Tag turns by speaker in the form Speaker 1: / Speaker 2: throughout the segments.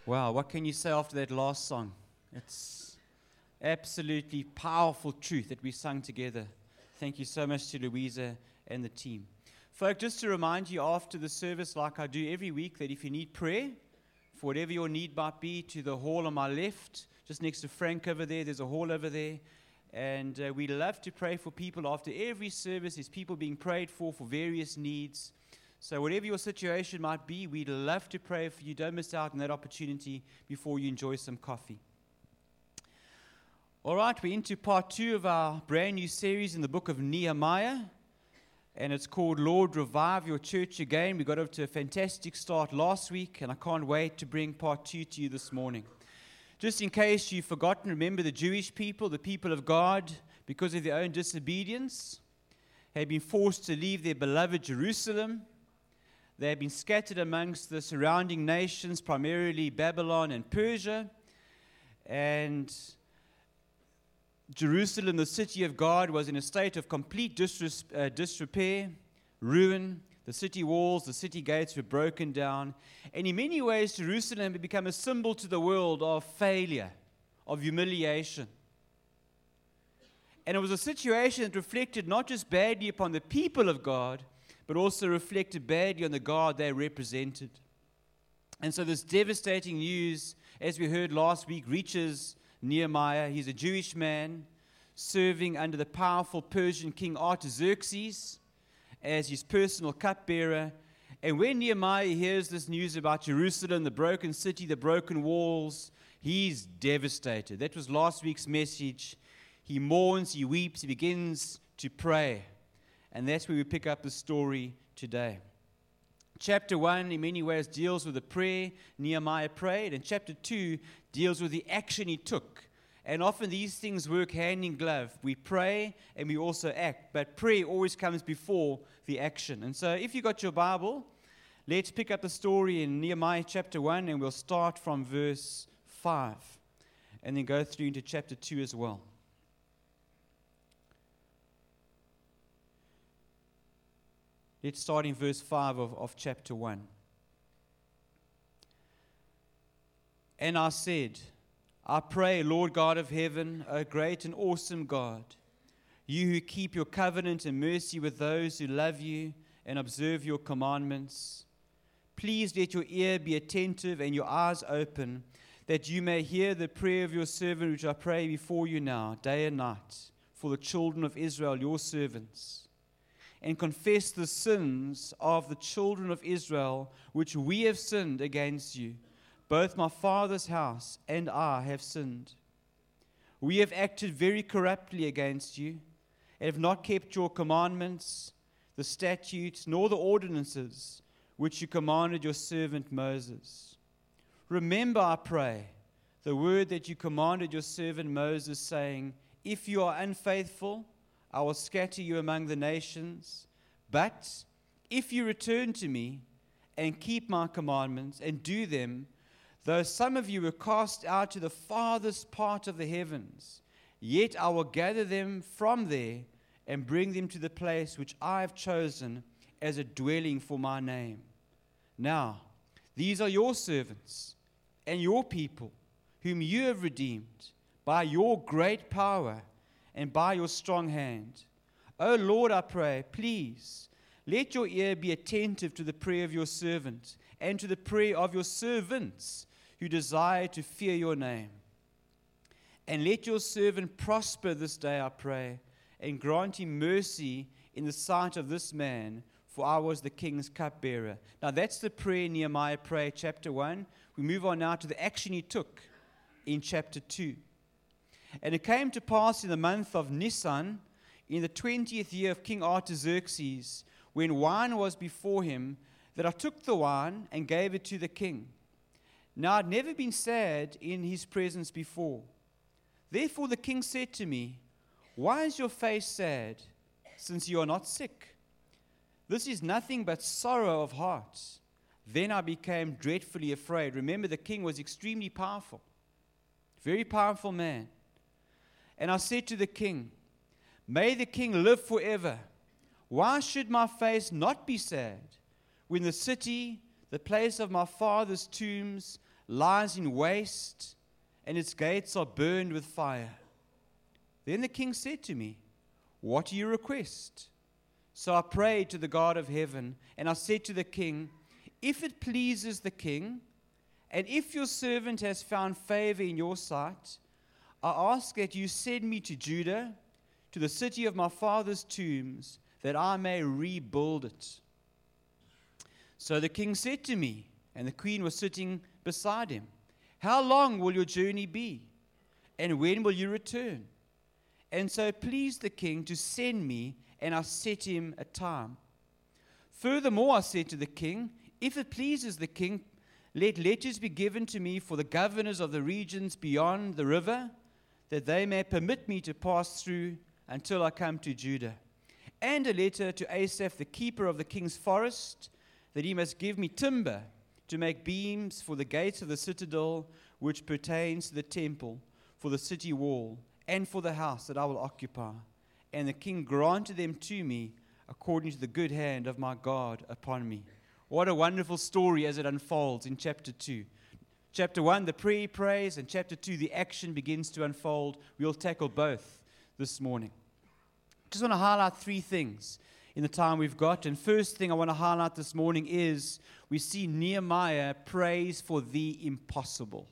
Speaker 1: Wow, what can you say after that last song? It's absolutely powerful truth that we sung together. Thank you so much to Louisa and the team. Folk, just to remind you after the service, like I do every week, that if you need prayer, for whatever your need might be, to the hall on my left, just next to Frank over there, there's a hall over there. And we love to pray for people after every service. There's people being prayed for various needs. So whatever your situation might be, we'd love to pray for you. Don't miss out on that opportunity before you enjoy some coffee. All right, we're into part 2 of our brand new series in the book of Nehemiah. And it's called Lord, Revive Your Church Again. We got off to a fantastic start last week, and I can't wait to bring part 2 to you this morning. Just in case you've forgotten, remember the Jewish people, the people of God, because of their own disobedience, had been forced to leave their beloved Jerusalem. They had been scattered amongst the surrounding nations, primarily Babylon and Persia. And Jerusalem, the city of God, was in a state of complete disrepair, ruin. The city walls, the city gates were broken down. And in many ways, Jerusalem had become a symbol to the world of failure, of humiliation. And it was a situation that reflected not just badly upon the people of God, but also reflected badly on the God they represented. And so this devastating news, as we heard last week, reaches Nehemiah. He's a Jewish man serving under the powerful Persian king Artaxerxes as his personal cupbearer. And when Nehemiah hears this news about Jerusalem, the broken city, the broken walls, he's devastated. That was last week's message. He mourns, he weeps, he begins to pray. And that's where we pick up the story today. Chapter 1, in many ways, deals with the prayer Nehemiah prayed, and chapter 2 deals with the action he took. And often these things work hand in glove. We pray and we also act, but prayer always comes before the action. And so if you got your Bible, let's pick up the story in Nehemiah chapter 1, and we'll start from verse 5 and then go through into chapter 2 as well. Let's start in verse 5 of chapter 1. And I said, I pray, Lord God of heaven, O great and awesome God, you who keep your covenant and mercy with those who love you and observe your commandments, please let your ear be attentive and your eyes open, that you may hear the prayer of your servant, which I pray before you now, day and night, for the children of Israel, your servants, and confess the sins of the children of Israel, which we have sinned against you. Both my father's house and I have sinned. We have acted very corruptly against you, and have not kept your commandments, the statutes, nor the ordinances, which you commanded your servant Moses. Remember, I pray, the word that you commanded your servant Moses, saying, if you are unfaithful, I will scatter you among the nations. But if you return to me and keep my commandments and do them, though some of you were cast out to the farthest part of the heavens, yet I will gather them from there and bring them to the place which I have chosen as a dwelling for my name. Now, these are your servants and your people, whom you have redeemed by your great power and by your strong hand. O Lord, I pray, please, let your ear be attentive to the prayer of your servant and to the prayer of your servants who desire to fear your name. And let your servant prosper this day, I pray, and grant him mercy in the sight of this man, for I was the king's cupbearer. Now that's the prayer Nehemiah prayed, chapter 1. We move on now to the action he took in chapter 2. And it came to pass in the month of Nisan, in the 20th year of King Artaxerxes, when wine was before him, that I took the wine and gave it to the king. Now I'd never been sad in his presence before. Therefore the king said to me, why is your face sad, since you are not sick? This is nothing but sorrow of heart. Then I became dreadfully afraid. Remember, the king was extremely powerful, very powerful man. And I said to the king, may the king live forever. Why should my face not be sad when the city, the place of my father's tombs, lies in waste, and its gates are burned with fire. Then the king said to me, what do you request? So I prayed to the God of heaven, and I said to the king, if it pleases the king, and if your servant has found favor in your sight, I ask that you send me to Judah, to the city of my father's tombs, that I may rebuild it. So the king said to me, and the queen was sitting beside him, how long will your journey be? And when will you return? And so it pleased the king to send me, and I set him a time. Furthermore, I said to the king, if it pleases the king, let letters be given to me for the governors of the regions beyond the river, that they may permit me to pass through until I come to Judah. And a letter to Asaph, the keeper of the king's forest, that he must give me timber to make beams for the gates of the citadel, which pertains to the temple, for the city wall, and for the house that I will occupy. And the king granted them to me according to the good hand of my God upon me. What a wonderful story as it unfolds in chapter 2. Chapter 1, the prayer he prays, and chapter 2, the action begins to unfold. We'll tackle both this morning. Just want to highlight three things in the time we've got. And first thing I want to highlight this morning is we see Nehemiah prays for the impossible.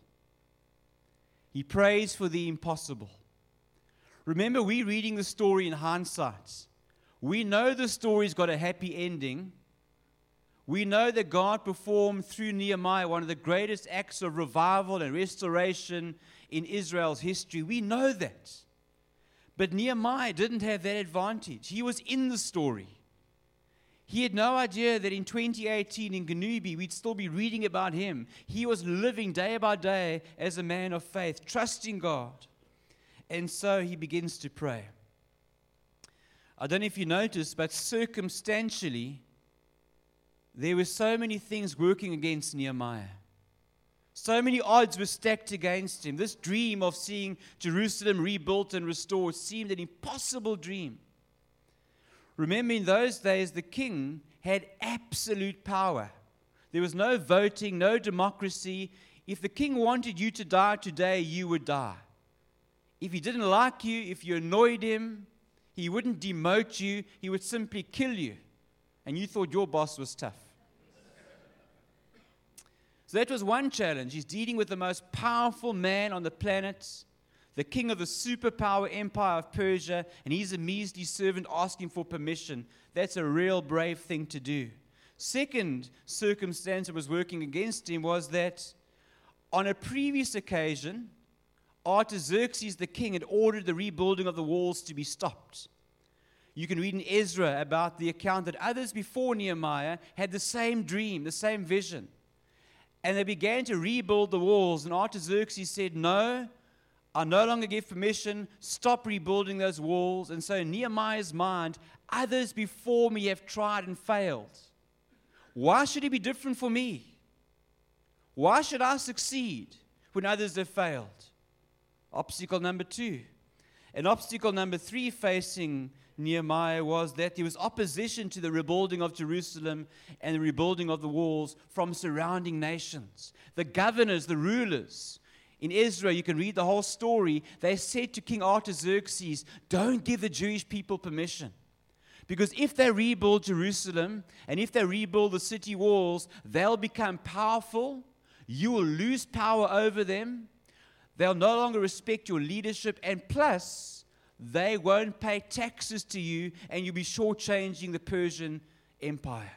Speaker 1: He prays for the impossible. Remember, we're reading the story in hindsight. We know the story's got a happy ending. We know that God performed through Nehemiah one of the greatest acts of revival and restoration in Israel's history. We know that. But Nehemiah didn't have that advantage. He was in the story. He had no idea that in 2018 in Ganubi, we'd still be reading about him. He was living day by day as a man of faith, trusting God. And so he begins to pray. I don't know if you noticed, but circumstantially, there were so many things working against Nehemiah. So many odds were stacked against him. This dream of seeing Jerusalem rebuilt and restored seemed an impossible dream. Remember, in those days, the king had absolute power. There was no voting, no democracy. If the king wanted you to die today, you would die. If he didn't like you, if you annoyed him, he wouldn't demote you. He would simply kill you. And you thought your boss was tough. So that was one challenge. He's dealing with the most powerful man on the planet, the king of the superpower empire of Persia, and he's a measly servant asking for permission. That's a real brave thing to do. Second circumstance that was working against him was that on a previous occasion, Artaxerxes the king had ordered the rebuilding of the walls to be stopped. You can read in Ezra about the account that others before Nehemiah had the same dream, the same vision. And they began to rebuild the walls. And Artaxerxes said, no, I no longer give permission. Stop rebuilding those walls. And so in Nehemiah's mind, others before me have tried and failed. Why should it be different for me? Why should I succeed when others have failed? Obstacle number 2. And obstacle number 3 facing Nehemiah was that there was opposition to the rebuilding of Jerusalem and the rebuilding of the walls from surrounding nations. The governors, the rulers in Ezra, you can read the whole story. They said to King Artaxerxes, don't give the Jewish people permission. Because if they rebuild Jerusalem and if they rebuild the city walls, they'll become powerful. You will lose power over them. They'll no longer respect your leadership. And plus, they won't pay taxes to you, and you'll be shortchanging the Persian Empire.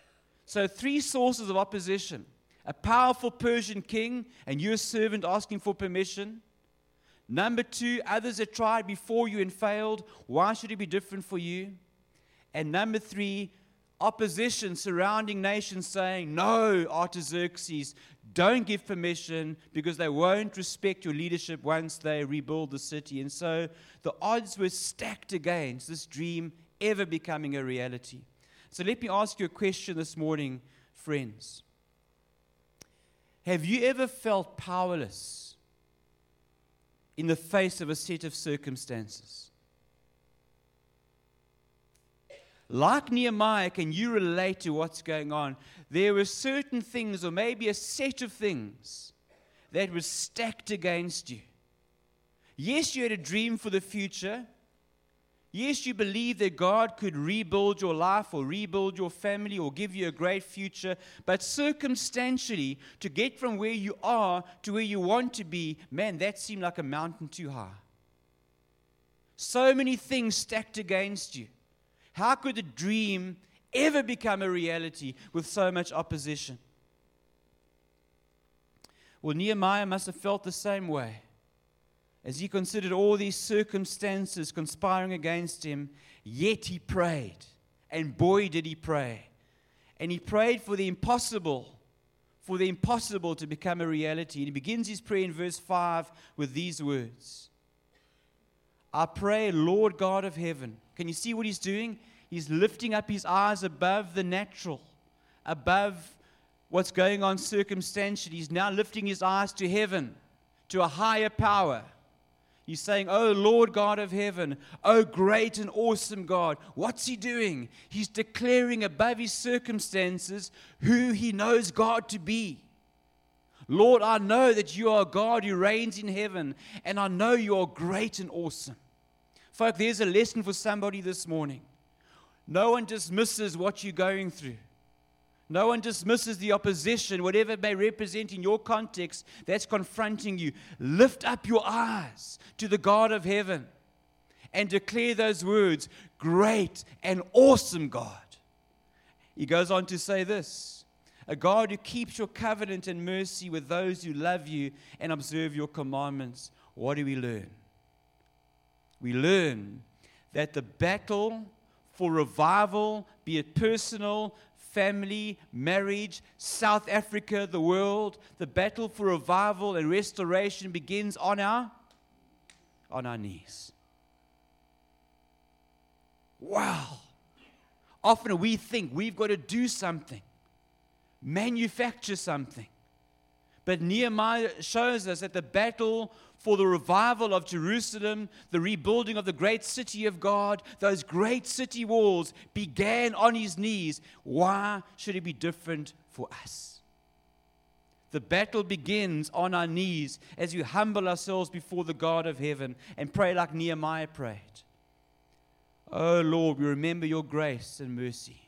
Speaker 1: So 3 sources of opposition. A powerful Persian king, and you're a servant asking for permission. Number 2, others have tried before you and failed. Why should it be different for you? And number 3, opposition surrounding nations saying, no, Artaxerxes, don't give permission because they won't respect your leadership once they rebuild the city. And so the odds were stacked against this dream ever becoming a reality. So let me ask you a question this morning, friends. Have you ever felt powerless in the face of a set of circumstances? Like Nehemiah, can you relate to what's going on? There were certain things, or maybe a set of things, that was stacked against you. Yes, you had a dream for the future. Yes, you believed that God could rebuild your life or rebuild your family or give you a great future. But circumstantially, to get from where you are to where you want to be, man, that seemed like a mountain too high. So many things stacked against you. How could a dream ever become a reality with so much opposition? Well, Nehemiah must have felt the same way. As he considered all these circumstances conspiring against him, yet he prayed. And boy, did he pray. And he prayed for the impossible to become a reality. And he begins his prayer in verse 5 with these words. I pray, Lord God of heaven. Can you see what he's doing? He's lifting up his eyes above the natural, above what's going on circumstantially. He's now lifting his eyes to heaven, to a higher power. He's saying, oh, Lord God of heaven, oh, great and awesome God. What's he doing? He's declaring above his circumstances who he knows God to be. Lord, I know that you are God who reigns in heaven, and I know you are great and awesome. Folk, there's a lesson for somebody this morning. No one dismisses what you're going through. No one dismisses the opposition, whatever it may represent in your context that's confronting you. Lift up your eyes to the God of heaven and declare those words, great and awesome God. He goes on to say this, a God who keeps your covenant and mercy with those who love you and observe your commandments. What do we learn? We learn that the battle for revival, be it personal, family, marriage, South Africa, the world, the battle for revival and restoration begins on our knees. Wow. Often we think we've got to do something, manufacture something. But Nehemiah shows us that the battle for the revival of Jerusalem, the rebuilding of the great city of God, those great city walls began on his knees. Why should it be different for us? The battle begins on our knees as we humble ourselves before the God of heaven and pray like Nehemiah prayed. Oh Lord, we remember your grace and mercy.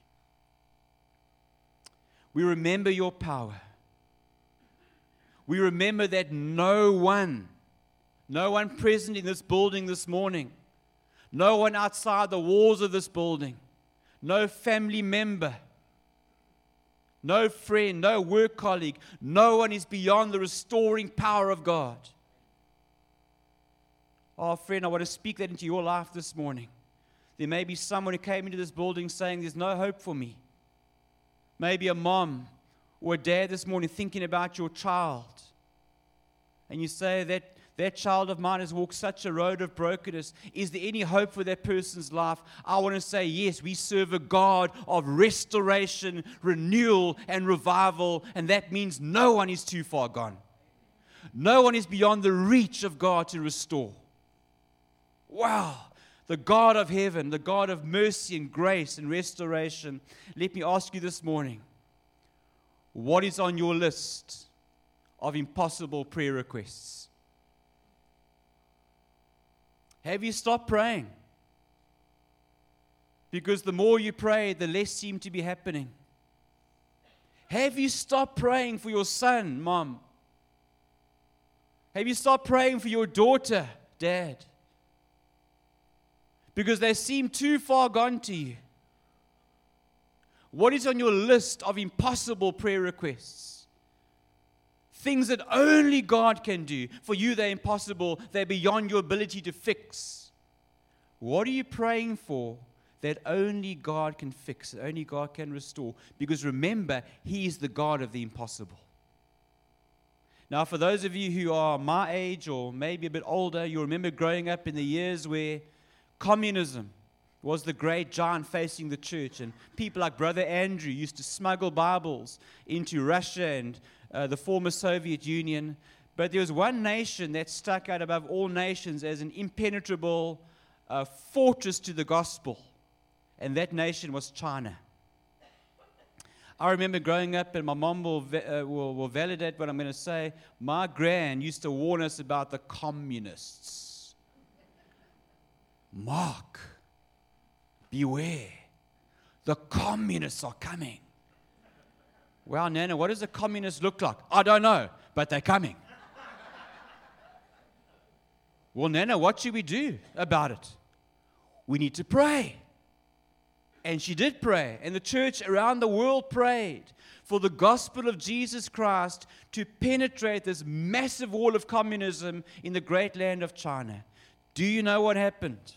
Speaker 1: We remember your power. We remember that no one present in this building this morning, no one outside the walls of this building, no family member, no friend, no work colleague, no one is beyond the restoring power of God. Oh, friend, I want to speak that into your life this morning. There may be someone who came into this building saying, there's no hope for me. Maybe a mom or a dad this morning thinking about your child. And you say that child of mine has walked such a road of brokenness. Is there any hope for that person's life? I want to say yes, we serve a God of restoration, renewal, and revival. And that means no one is too far gone. No one is beyond the reach of God to restore. Wow. The God of heaven, the God of mercy and grace and restoration. Let me ask you this morning, what is on your list of impossible prayer requests? Have you stopped praying? Because the more you pray, the less seems to be happening. Have you stopped praying for your son, mom? Have you stopped praying for your daughter, dad? Because they seem too far gone to you. What is on your list of impossible prayer requests? Things that only God can do. For you, they're impossible. They're beyond your ability to fix. What are you praying for that only God can fix, that only God can restore? Because remember, He is the God of the impossible. Now, for those of you who are my age or maybe a bit older, you remember growing up in the years where communism was the great giant facing the church, and people like Brother Andrew used to smuggle Bibles into Russia and the former Soviet Union. But there was one nation that stuck out above all nations as an impenetrable fortress to the gospel, and that nation was China. I remember growing up, and my mom will validate what I'm going to say. My gran used to warn us about the communists. Mark, beware. The communists are coming. Well, Nana, what does a communist look like? I don't know, but they're coming. Well, Nana, what should we do about it? We need to pray. And she did pray, and the church around the world prayed for the gospel of Jesus Christ to penetrate this massive wall of communism in the great land of China. Do you know what happened?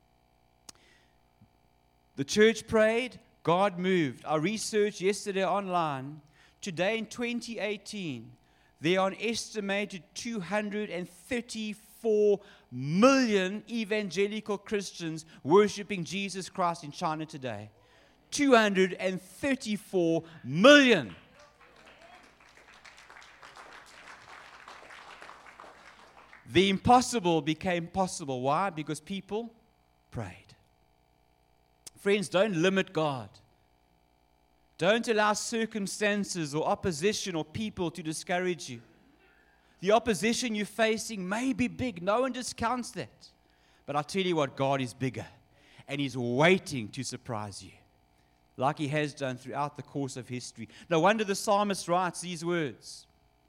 Speaker 1: The church prayed, God moved. I researched yesterday online. Today in 2018, there are an estimated 234 million evangelical Christians worshiping Jesus Christ in China today. 234 million. The impossible became possible. Why? Because people prayed. Friends, don't limit God. Don't allow circumstances or opposition or people to discourage you. The opposition you're facing may be big. No one discounts that. But I tell you what, God is bigger. And He's waiting to surprise you, like He has done throughout the course of history. No wonder the psalmist writes these words.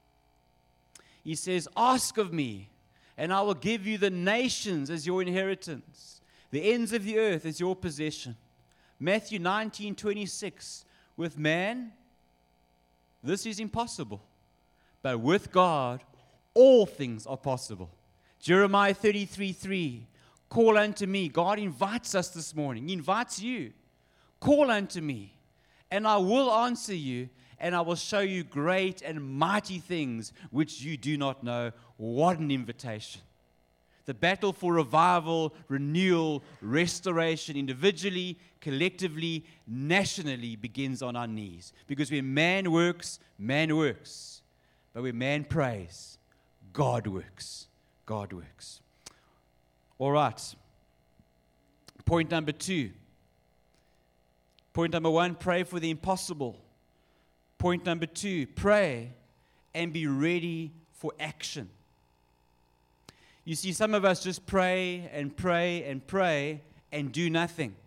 Speaker 1: He says, ask of me, and I will give you the nations as your inheritance, the ends of the earth as your possession. Matthew 19:26, with man, this is impossible. But with God, all things are possible. Jeremiah 33:3, call unto me. God invites us this morning. He invites you. Call unto me, and I will answer you, and I will show you great and mighty things which you do not know. What an invitation. The battle for revival, renewal, restoration, individually, collectively, nationally, begins on our knees. Because when man works, man works. But when man prays, God works. God works. All right. Point number 2. Point number 1, pray for the impossible. Point number 2, pray and be ready for action. You see, some of us just pray and pray and pray and do nothing.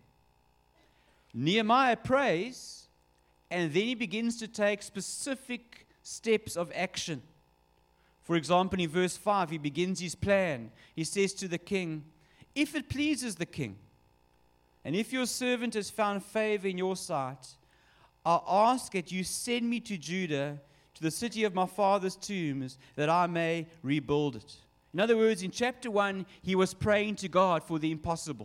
Speaker 1: Nehemiah prays, and then he begins to take specific steps of action. For example, in verse 5, he begins his plan. He says to the king, if it pleases the king, and if your servant has found favor in your sight, I ask that you send me to Judah, to the city of my father's tombs, that I may rebuild it. In other words, in chapter 1, he was praying to God for the impossible.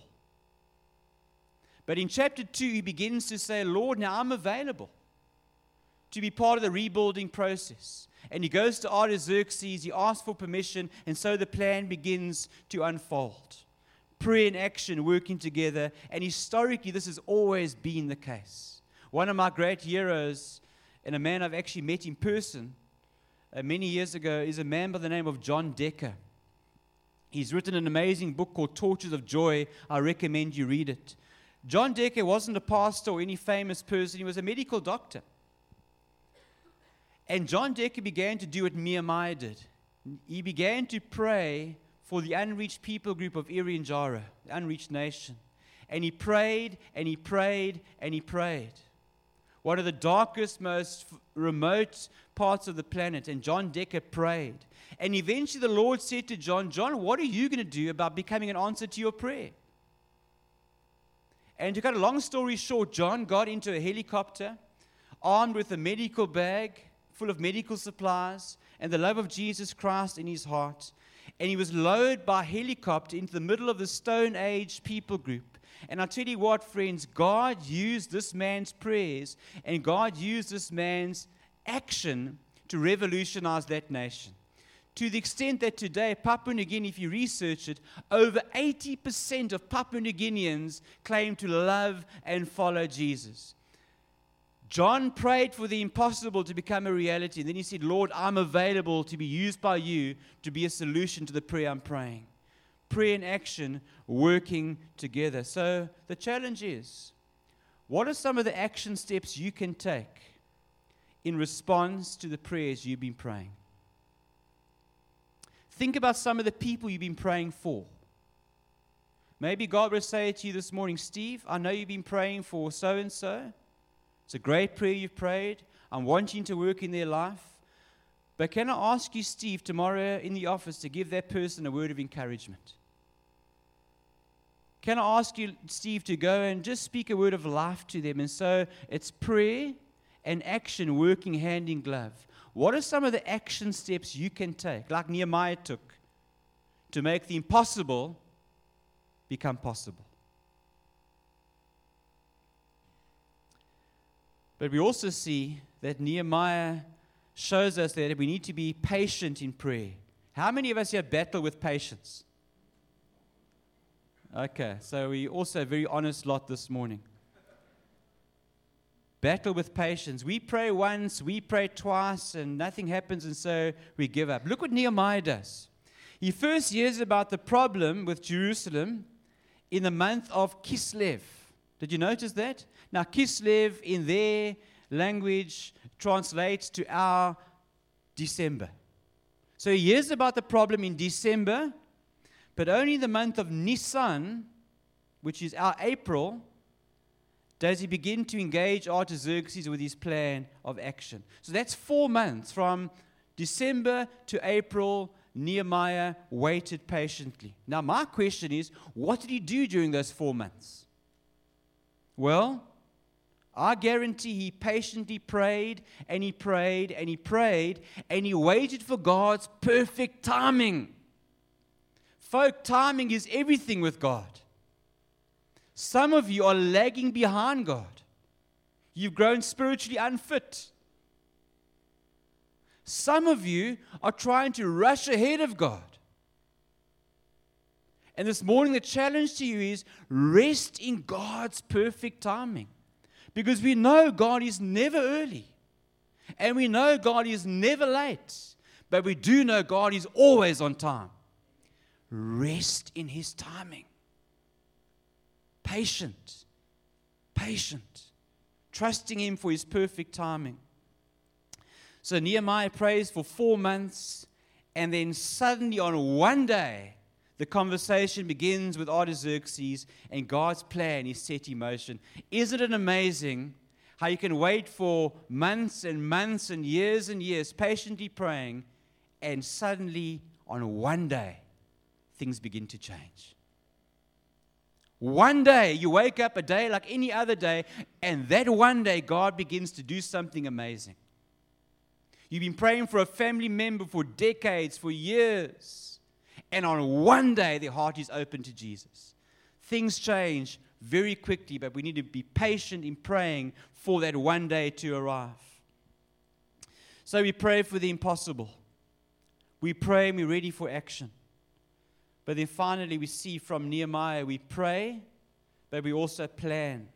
Speaker 1: But in chapter 2, he begins to say, Lord, now I'm available to be part of the rebuilding process. And he goes to Artaxerxes, he asks for permission, and so the plan begins to unfold. Prayer and action working together, and historically this has always been the case. One of my great heroes, and a man I've actually met in person many years ago, is a man by the name of John Decker. He's written an amazing book called Torches of Joy. I recommend you read it. John Decker wasn't a pastor or any famous person. He was a medical doctor. And John Decker began to do what Nehemiah did. He began to pray for the unreached people group of Irian-Jara, the unreached nation. And he prayed, and he prayed, and he prayed. One of the darkest, most remote parts of the planet. And John Decker prayed. And eventually the Lord said to John, John, what are you going to do about becoming an answer to your prayer? And to cut a long story short, John got into a helicopter, armed with a medical bag full of medical supplies and the love of Jesus Christ in his heart. And he was lowered by helicopter into the middle of the Stone Age people group. And I'll tell you what, friends, God used this man's prayers and God used this man's action to revolutionize that nation. To the extent that today, Papua New Guinea, if you research it, over 80% of Papua New Guineans claim to love and follow Jesus. John prayed for the impossible to become a reality. And then he said, Lord, I'm available to be used by you to be a solution to the prayer I'm praying. Prayer and action working together. So the challenge is, what are some of the action steps you can take in response to the prayers you've been praying. Think about some of the people you've been praying for. Maybe God will say to you this morning, Steve, I know you've been praying for so-and-so. It's a great prayer you've prayed. I'm wanting to work in their life. But can I ask you, Steve, tomorrow in the office to give that person a word of encouragement? Can I ask you, Steve, to go and just speak a word of life to them? And so it's prayer and action working hand in glove. What are some of the action steps you can take, like Nehemiah took, to make the impossible become possible? But we also see that Nehemiah shows us that we need to be patient in prayer. How many of us here battle with patience? Okay, so we also a very honest lot this morning. Battle with patience. We pray once, we pray twice, and nothing happens, and so we give up. Look what Nehemiah does. He first hears about the problem with Jerusalem in the month of Kislev. Did you notice that? Now, Kislev in their language translates to our December. So he hears about the problem in December, but only in the month of Nisan, which is our April, does he begin to engage Artaxerxes with his plan of action. So that's 4 months. From December to April, Nehemiah waited patiently. Now, my question is, what did he do during those 4 months? Well, I guarantee he patiently prayed, and he prayed, and he prayed, and he waited for God's perfect timing. Folk, timing is everything with God. Some of you are lagging behind God. You've grown spiritually unfit. Some of you are trying to rush ahead of God. And this morning, the challenge to you is rest in God's perfect timing. Because we know God is never early. And we know God is never late. But we do know God is always on time. Rest in His timing. Patient. Trusting Him for His perfect timing. So Nehemiah prays for 4 months, and then suddenly on one day, the conversation begins with Artaxerxes, and God's plan is set in motion. Isn't it amazing how you can wait for months and months and years, patiently praying, and suddenly on one day, things begin to change. One day, you wake up a day like any other day, and that one day, God begins to do something amazing. You've been praying for a family member for decades, for years, and on one day, their heart is open to Jesus. Things change very quickly, but we need to be patient in praying for that one day to arrive. So we pray for the impossible. We pray and we're ready for action. But then finally, we see from Nehemiah, we pray, but we also plan.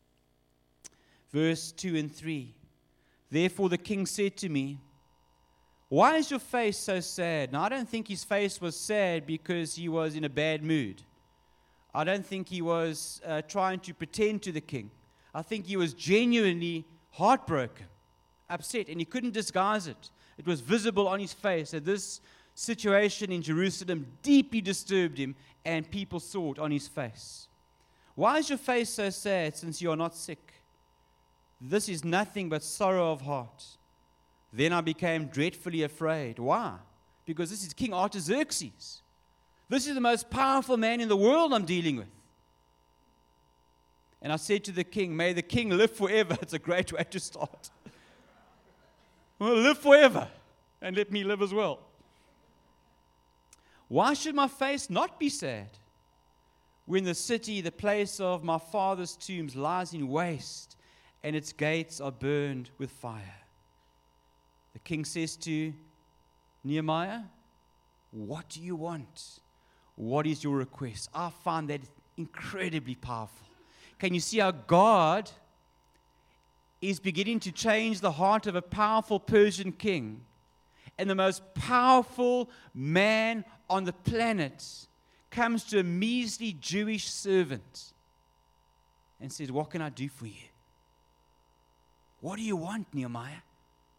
Speaker 1: Verse 2 and 3. Therefore the king said to me, why is your face so sad? Now, I don't think his face was sad because he was in a bad mood. I don't think he was trying to pretend to the king. I think he was genuinely heartbroken, upset, and he couldn't disguise it. It was visible on his face that this situation in Jerusalem deeply disturbed him, and people saw it on his face. Why is your face so sad since you are not sick? This is nothing but sorrow of heart. Then I became dreadfully afraid. Why? Because this is King Artaxerxes. This is the most powerful man in the world I'm dealing with. And I said to the king, may the king live forever. It's a great way to start. Well, live forever, and let me live as well. Why should my face not be sad when the city, the place of my father's tombs, lies in waste and its gates are burned with fire? The king says to Nehemiah, what do you want? What is your request? I find that incredibly powerful. Can you see how God is beginning to change the heart of a powerful Persian king, and the most powerful man on the planet comes to a measly Jewish servant and says, what can I do for you? What do you want, Nehemiah?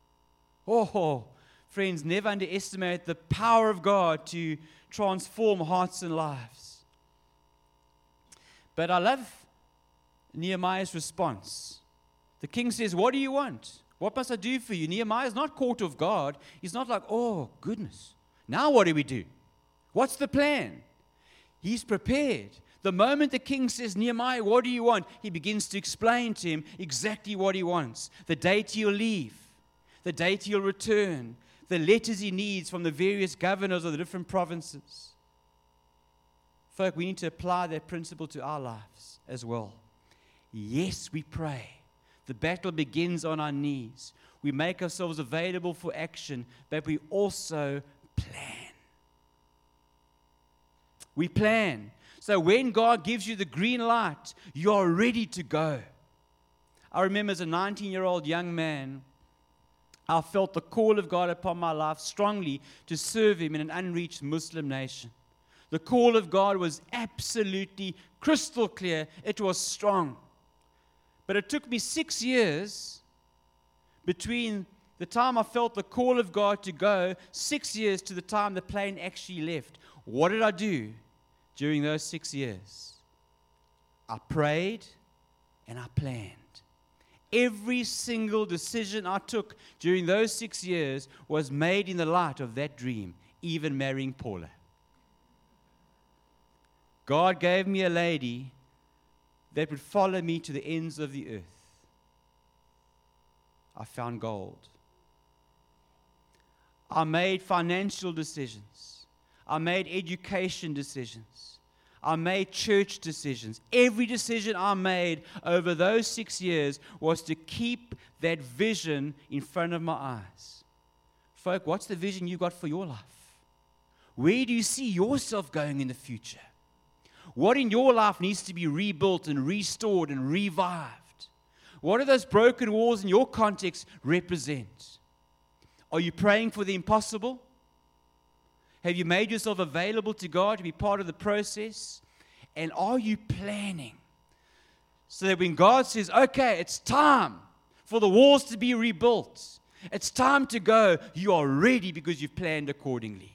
Speaker 1: Oh, friends, never underestimate the power of God to transform hearts and lives. But I love Nehemiah's response. The king says, what do you want? What must I do for you? Nehemiah is not caught off guard. He's not like, oh, goodness. Now what do we do? What's the plan? He's prepared. The moment the king says, Nehemiah, what do you want? He begins to explain to him exactly what he wants. The date he'll leave, the date he'll return, the letters he needs from the various governors of the different provinces. Folk, we need to apply that principle to our lives as well. Yes, we pray. The battle begins on our knees. We make ourselves available for action, but we also plan. We plan. So when God gives you the green light, you are ready to go. I remember as a 19-year-old young man, I felt the call of God upon my life strongly to serve Him in an unreached Muslim nation. The call of God was absolutely crystal clear. It was strong. But it took me 6 years between the time I felt the call of God to go, 6 years to the time the plane actually left. What did I do during those 6 years? I prayed and I planned. Every single decision I took during those 6 years was made in the light of that dream, even marrying Paula. God gave me a lady that would follow me to the ends of the earth. I found gold. I made financial decisions. I made education decisions. I made church decisions. Every decision I made over those 6 years was to keep that vision in front of my eyes. Folk, what's the vision you got for your life? Where do you see yourself going in the future? What in your life needs to be rebuilt and restored and revived? What do those broken walls in your context represent? Are you praying for the impossible? Have you made yourself available to God to be part of the process? And are you planning so that when God says, okay, it's time for the walls to be rebuilt, it's time to go, you are ready because you've planned accordingly?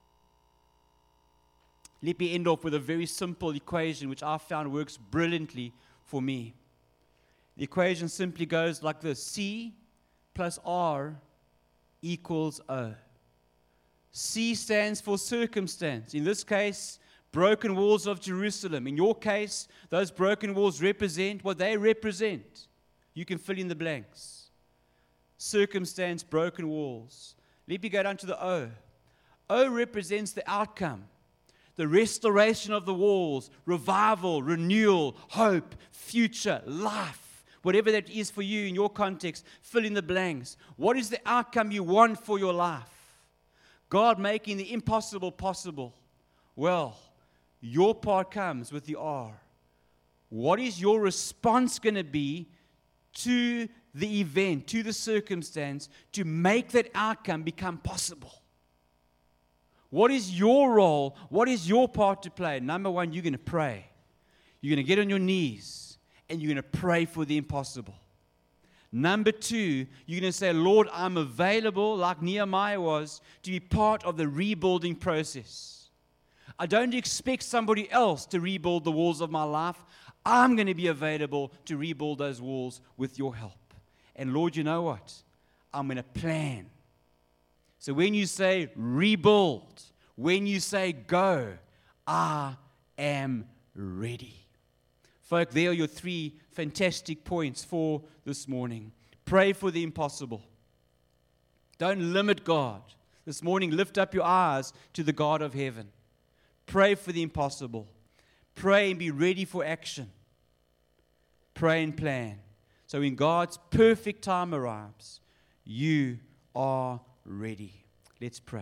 Speaker 1: Let me end off with a very simple equation which I found works brilliantly for me. The equation simply goes like this: C plus R equals O. C stands for circumstance. In this case, broken walls of Jerusalem. In your case, those broken walls represent what they represent. You can fill in the blanks. Circumstance, broken walls. Let me go down to the O. O represents the outcome. The restoration of the walls, revival, renewal, hope, future, life. Whatever that is for you in your context, fill in the blanks. What is the outcome you want for your life? God making the impossible possible. Well, your part comes with the R. What is your response going to be to the event, to the circumstance, to make that outcome become possible? What is your role? What is your part to play? Number one, you're going to pray. You're going to get on your knees and you're going to pray for the impossible. Number two, you're going to say, Lord, I'm available, like Nehemiah was, to be part of the rebuilding process. I don't expect somebody else to rebuild the walls of my life. I'm going to be available to rebuild those walls with your help. And Lord, you know what? I'm going to plan. So when you say rebuild, when you say go, I am ready. Folk, there are your 3 fantastic points for this morning. Pray for the impossible. Don't limit God. This morning, lift up your eyes to the God of heaven. Pray for the impossible. Pray and be ready for action. Pray and plan. So when God's perfect time arrives, you are ready. Let's pray.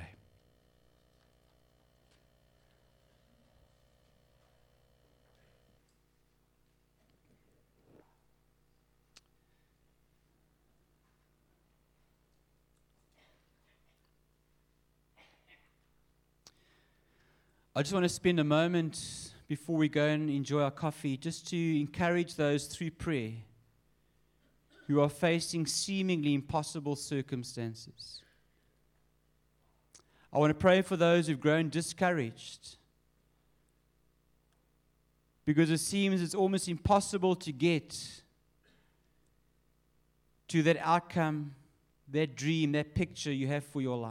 Speaker 1: I just want to spend a moment before we go and enjoy our coffee just to encourage those through prayer who are facing seemingly impossible circumstances. I want to pray for those who've grown discouraged because it seems it's almost impossible to get to that outcome, that dream, that picture you have for your life.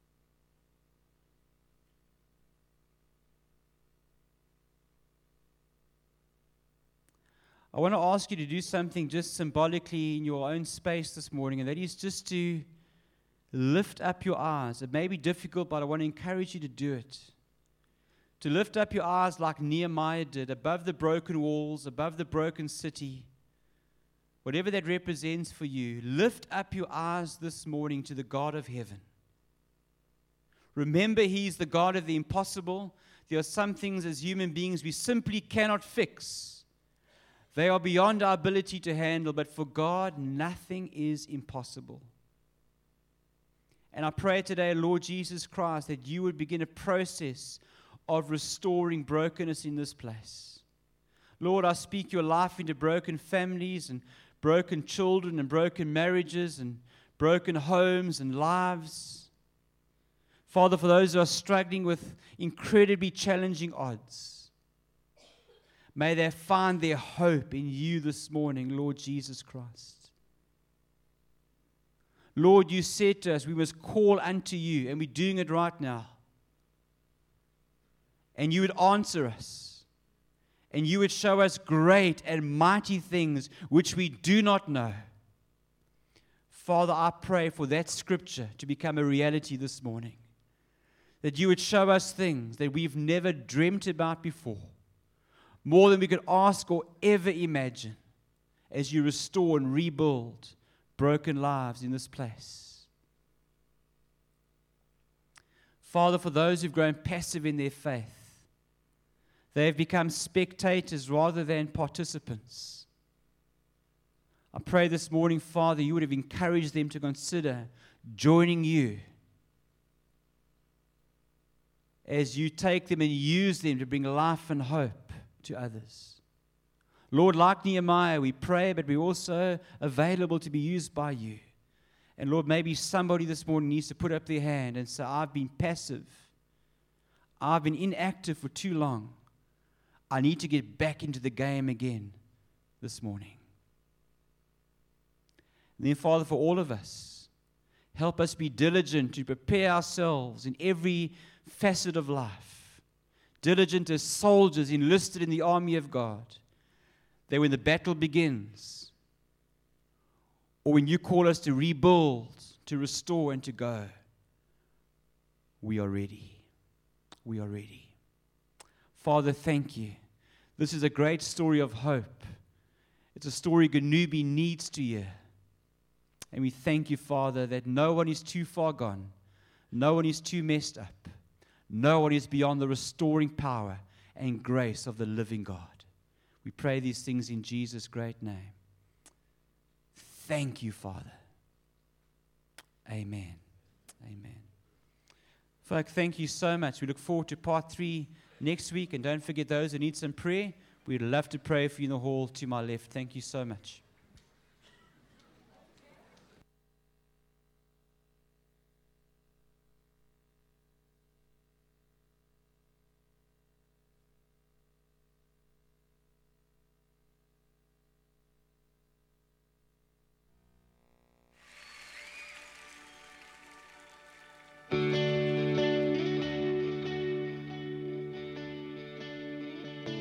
Speaker 1: I want to ask you to do something just symbolically in your own space this morning, and that is just to lift up your eyes. It may be difficult, but I want to encourage you to do it. To lift up your eyes like Nehemiah did, above the broken walls, above the broken city. Whatever that represents for you, lift up your eyes this morning to the God of heaven. Remember, He's the God of the impossible. There are some things as human beings we simply cannot fix. They are beyond our ability to handle, but for God, nothing is impossible. And I pray today, Lord Jesus Christ, that you would begin a process of restoring brokenness in this place. Lord, I speak your life into broken families and broken children and broken marriages and broken homes and lives. Father, for those who are struggling with incredibly challenging odds, may they find their hope in you this morning, Lord Jesus Christ. Lord, you said to us, we must call unto you, and we're doing it right now. And you would answer us, and you would show us great and mighty things which we do not know. Father, I pray for that scripture to become a reality this morning, that you would show us things that we've never dreamt about before, more than we could ask or ever imagine, as you restore and rebuild broken lives in this place. Father, for those who've grown passive in their faith, they have become spectators rather than participants. I pray this morning, Father, you would have encouraged them to consider joining you as you take them and use them to bring life and hope to others. Lord, like Nehemiah, we pray, but we're also available to be used by you. And Lord, maybe somebody this morning needs to put up their hand and say, I've been passive. I've been inactive for too long. I need to get back into the game again this morning. And then, Father, for all of us, help us be diligent to prepare ourselves in every facet of life. Diligent as soldiers enlisted in the army of God. That when the battle begins, or when you call us to rebuild, to restore, and to go, we are ready. We are ready. Father, thank you. This is a great story of hope. It's a story Ganubi needs to hear. And we thank you, Father, that no one is too far gone. No one is too messed up. No one is beyond the restoring power and grace of the living God. We pray these things in Jesus' great name. Thank you, Father. Amen. Amen. Folk, thank you so much. We look forward to part 3 next week. And don't forget those who need some prayer. We'd love to pray for you in the hall to my left. Thank you so much.